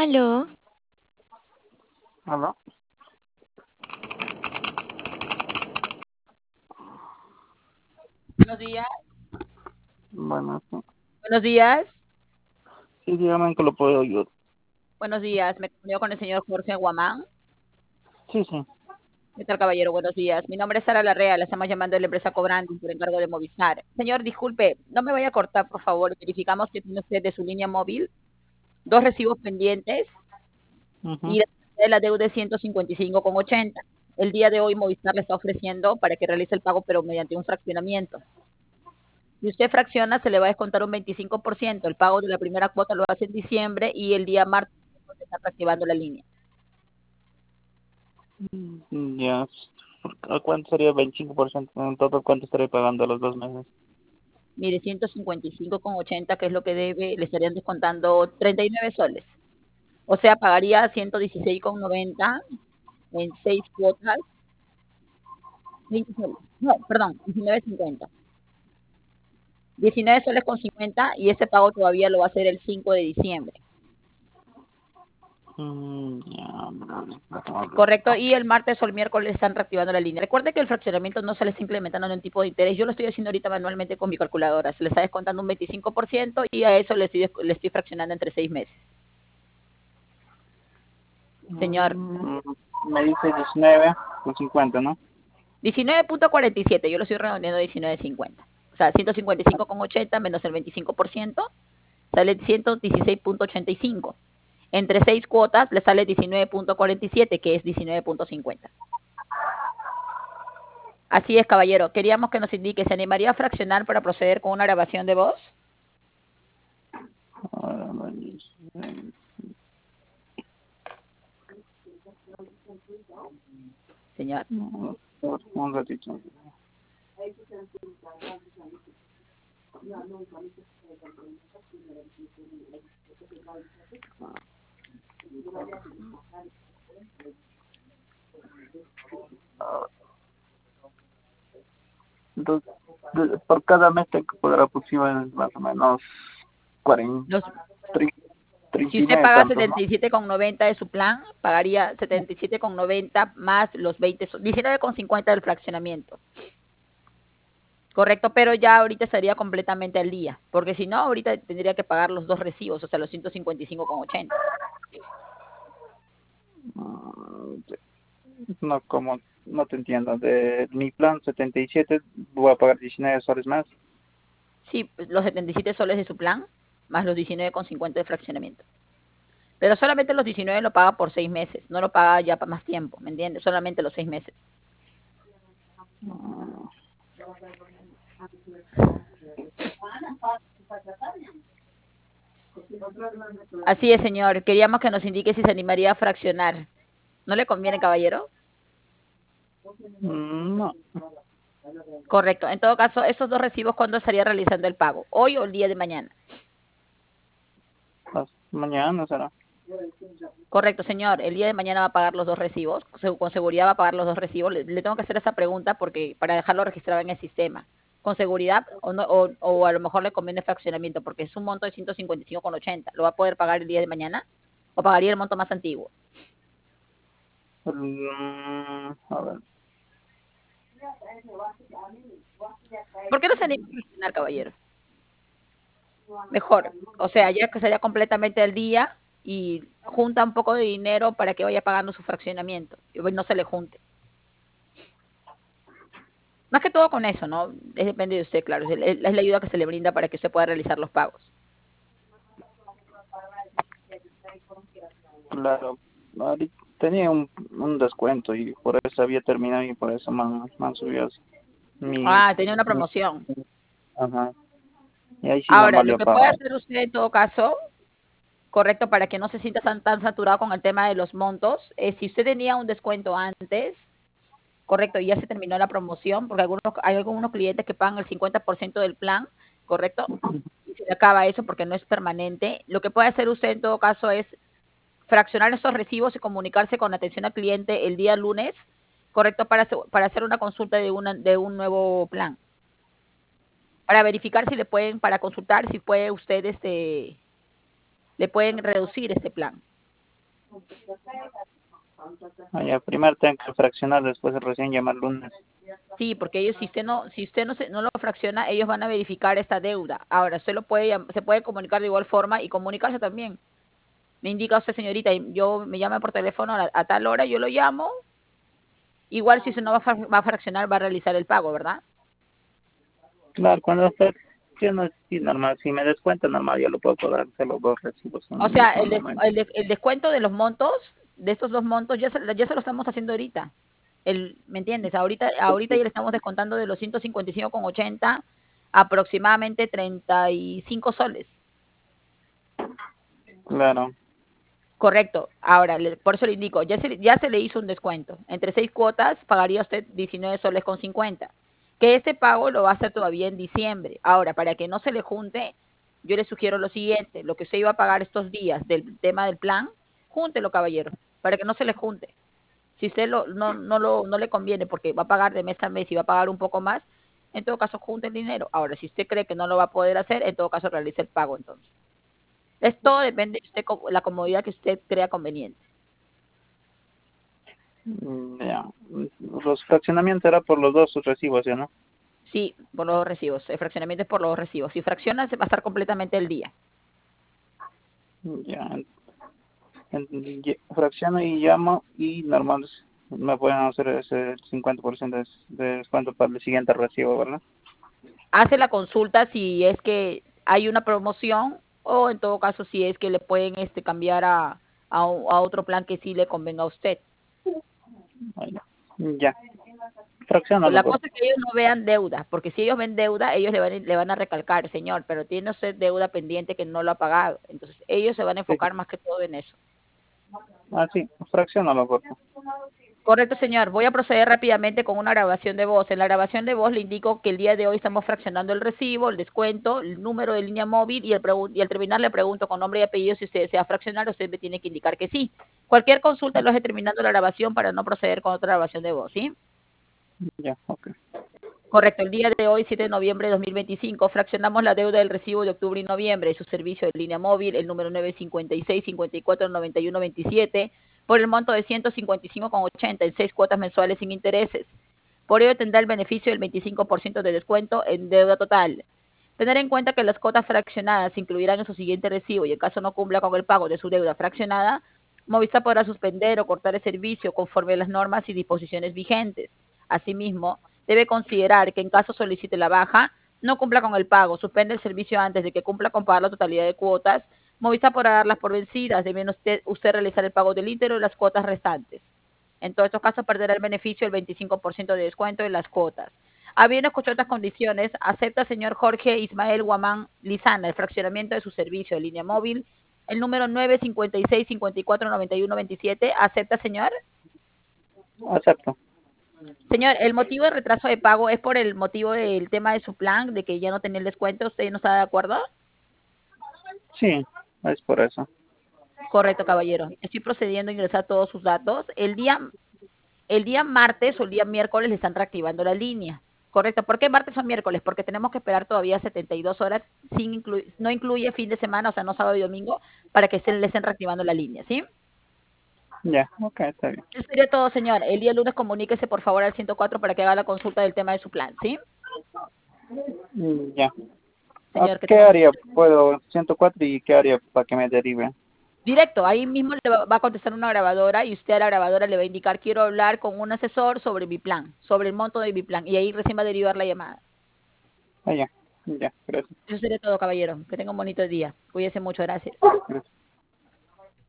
Aló, Hola, Buenos días. bueno, sí, Buenos días. sí, dígame en qué lo puedo ayudar. Buenos días. Me comunico con el señor Jorge Guamán. Sí, sí. ¿Qué tal, caballero? Buenos días. Mi nombre es Sara Larrea. Le estamos llamando de la empresa Cobrante por encargo de Movistar. Señor, disculpe, no me vaya a cortar, por favor. Verificamos que tiene usted de su línea móvil 2 recibos pendientes Ujú. y la deuda es 155,80. El día de hoy Movistar le está ofreciendo para que realice el pago, pero mediante un fraccionamiento. Si usted fracciona, se le va a descontar un 25%. El pago de la primera cuota lo hace en diciembre y el día martes se está reactivando la línea. Ya, ¿a cuánto sería el 25%? En total, ¿cuánto estaré pagando a los 2 meses? Mire, 155,80, que es lo que debe, le estarían descontando 39 soles. O sea, pagaría 116,90 en 6 cuotas, 20 soles. No, perdón, 19,50. 19 soles con 50 y ese pago todavía lo va a hacer el 5 de diciembre. Ya, vale, déjame ver. Correcto, y el martes o el miércoles están reactivando la línea. Recuerde que el fraccionamiento no se le está implementando en un tipo de interés. Yo lo estoy haciendo ahorita manualmente con mi calculadora. Se le está descontando un 25% y a eso le estoy fraccionando entre 6 meses. Señor, Me dice 19,50, ¿no? 19,47, yo lo estoy redondeando a 19,50. O sea, 155,80 menos el 25%, sale 116,85. Entre 6 cuotas le sale 19,47, que es 19,50. Así es, caballero. Queríamos que nos indique, ¿se animaría a fraccionar para proceder con una grabación de voz? Ahora me dice, Señor. un ratito. Entonces, por cada mes tengo que pagar aproximadamente más o menos 40, Los, si usted 39 paga tantos, ¿no? 77,90 de su plan, pagaría 77,90 más los 20, 19,50 del fraccionamiento. Correcto, pero ya ahorita estaría completamente al día, porque si no, ahorita tendría que pagar los 2 recibos, o sea, los 155,80. No, como, no te entiendo. De mi plan 77 voy a pagar 19 soles más. Sí, los 77 soles de su plan, más los 19,50 de fraccionamiento. Pero solamente los 19 lo paga por 6 meses, no lo paga ya para más tiempo, ¿me entiendes? Solamente los 6 meses. Así es, señor. Queríamos que nos indique si se animaría a fraccionar. ¿No le conviene, caballero? No, Correcto. En todo caso, esos 2 recibos, ¿cuándo estaría realizando el pago? ¿Hoy o el día de mañana? mañana será. Correcto, señor. El día de mañana va a pagar los 2 recibos. Con seguridad va a pagar los 2 recibos. Le tengo que hacer esa pregunta porque para dejarlo registrado en el sistema. ¿Con seguridad o, no, o a lo mejor le conviene fraccionamiento? Porque es un monto de 155,80. ¿Lo va a poder pagar el día de mañana? ¿O pagaría el monto más antiguo? A ver, ¿Por qué no se anima a fraccionar, caballero? Mejor. O sea, ya que sería completamente al día y junta un poco de dinero para que vaya pagando su fraccionamiento y no se le junte. Más que todo con eso, ¿no? Depende de usted, claro. Es la ayuda que se le brinda para que usted pueda realizar los pagos. claro. Tenía un descuento y por eso había terminado y por eso me han subido mi, Ah, tenía una mi- promoción. Ajá. Y ahí sí Ahora, nomás lo le que puede pagar. hacer usted en todo caso, correcto, para que no se sienta tan saturado con el tema de los montos, es si usted tenía un descuento antes, correcto, y ya se terminó la promoción, porque hay algunos clientes que pagan el 50% del plan, correcto, y se le acaba eso porque no es permanente. Lo que puede hacer usted en todo caso es fraccionar esos recibos y comunicarse con atención al cliente el día lunes, correcto, para hacer una consulta de un nuevo plan. Para verificar si le pueden, para consultar si puede usted, le pueden reducir este plan. Ya, primero tengo que fraccionar, después recién llamar lunes. Sí, porque ellos, si usted no lo fracciona, ellos van a verificar esta deuda. Ahora, usted se puede comunicar de igual forma y comunicarse también. Me indica usted, señorita, y yo me llama por teléfono a tal hora, yo lo llamo. Igual si usted no va a fraccionar, va a realizar el pago, ¿verdad? Claro, cuando fracciono, sí, normal, si me descuenta, normal, yo lo puedo cobrar, se los dos recibos en O el sea, mismo momento. el descuento de los montos, de estos dos montos, ya se lo estamos haciendo ahorita. ¿Me entiendes? Ahorita ya le estamos descontando de los 155,80 aproximadamente 35 soles. Claro, Correcto. Ahora, por eso le indico, ya se le hizo un descuento. Entre 6 cuotas pagaría usted 19 soles con 50. Que este pago lo va a hacer todavía en diciembre. Ahora, para que no se le junte, yo le sugiero lo siguiente, lo que usted iba a pagar estos días del tema del plan, júntelo, caballero, para que no se le junte. Si usted no le conviene porque va a pagar de mes a mes y va a pagar un poco más, en todo caso, junte el dinero. Ahora, si usted cree que no lo va a poder hacer, en todo caso, realice el pago entonces. Esto depende de usted, la comodidad que usted crea conveniente. ya. Los fraccionamientos era por los dos recibos, ¿ya no? Sí, por los recibos. El fraccionamiento es por los recibos. Si fracciona, se va a estar completamente el día. Ya, fracciono y llamo y normal me pueden hacer ese 50% de descuento para el siguiente recibo, ¿verdad? Hace la consulta si es que hay una promoción o en todo caso si es que le pueden cambiar a otro plan que sí le convenga a usted. Ahí, ya, fraccionalo, La por cosa es que ellos no vean deuda, porque si ellos ven deuda, ellos le van a recalcar, señor, pero tiene usted deuda pendiente que no lo ha pagado. Entonces, ellos se van a sí, sí. enfocar más que todo en eso. Ah, sí, fraccionalo, por favor. Correcto, señor. Voy a proceder rápidamente con una grabación de voz. En la grabación de voz le indico que el día de hoy estamos fraccionando el recibo, el descuento, el número de línea móvil y al terminar le pregunto con nombre y apellido si usted desea fraccionar, usted me tiene que indicar que sí. Cualquier consulta lo hace terminando la grabación para no proceder con otra grabación de voz, ¿sí? Ya, ok. Correcto, el día de hoy, 7 de noviembre de 2025, fraccionamos la deuda del recibo de octubre y noviembre de su servicio de línea móvil, el número 956-54-91-27, por el monto de 155,80 en 6 cuotas mensuales sin intereses. Por ello tendrá el beneficio del 25% de descuento en deuda total. Tener en cuenta que las cuotas fraccionadas se incluirán en su siguiente recibo y en caso no cumpla con el pago de su deuda fraccionada, Movistar podrá suspender o cortar el servicio conforme a las normas y disposiciones vigentes. Asimismo, debe considerar que en caso solicite la baja, no cumpla con el pago, suspende el servicio antes de que cumpla con pagar la totalidad de cuotas, Movistar podrá darlas por vencidas, debiendo usted realizar el pago del íntegro de las cuotas restantes. En todos estos casos perderá el beneficio del 25% de descuento en las cuotas. Habiendo escuchado estas condiciones, acepta, señor Jorge Ismael Guamán Lizana, el fraccionamiento de su servicio de línea móvil, el número 956-5491-27. ¿Acepta, señor? Acepto. Señor, el motivo de retraso de pago es por el motivo del tema de su plan, de que ya no tenía el descuento. ¿Usted no está de acuerdo? Sí, es por eso. Correcto, caballero. Estoy procediendo a ingresar todos sus datos. El día martes o el día miércoles le están reactivando la línea. Correcto. ¿Por qué martes o miércoles? Porque tenemos que esperar todavía 72 horas, no incluye fin de semana, o sea, no sábado y domingo, para que le estén reactivando la línea, ¿sí? Ya, ok, está bien. Eso sería todo, señor. El día lunes comuníquese, por favor, al 104 para que haga la consulta del tema de su plan, ¿sí? Ya. ¿A Señor, que qué tenga un... área puedo? 104 y qué área para que me derive. Directo, ahí mismo le va a contestar una grabadora y usted a la grabadora le va a indicar, quiero hablar con un asesor sobre mi plan, sobre el monto de mi plan, y ahí recién va a derivar la llamada. Ah, ya, ya, gracias. Eso sería todo, caballero. Que tenga un bonito día. Cuídese mucho, gracias. Gracias.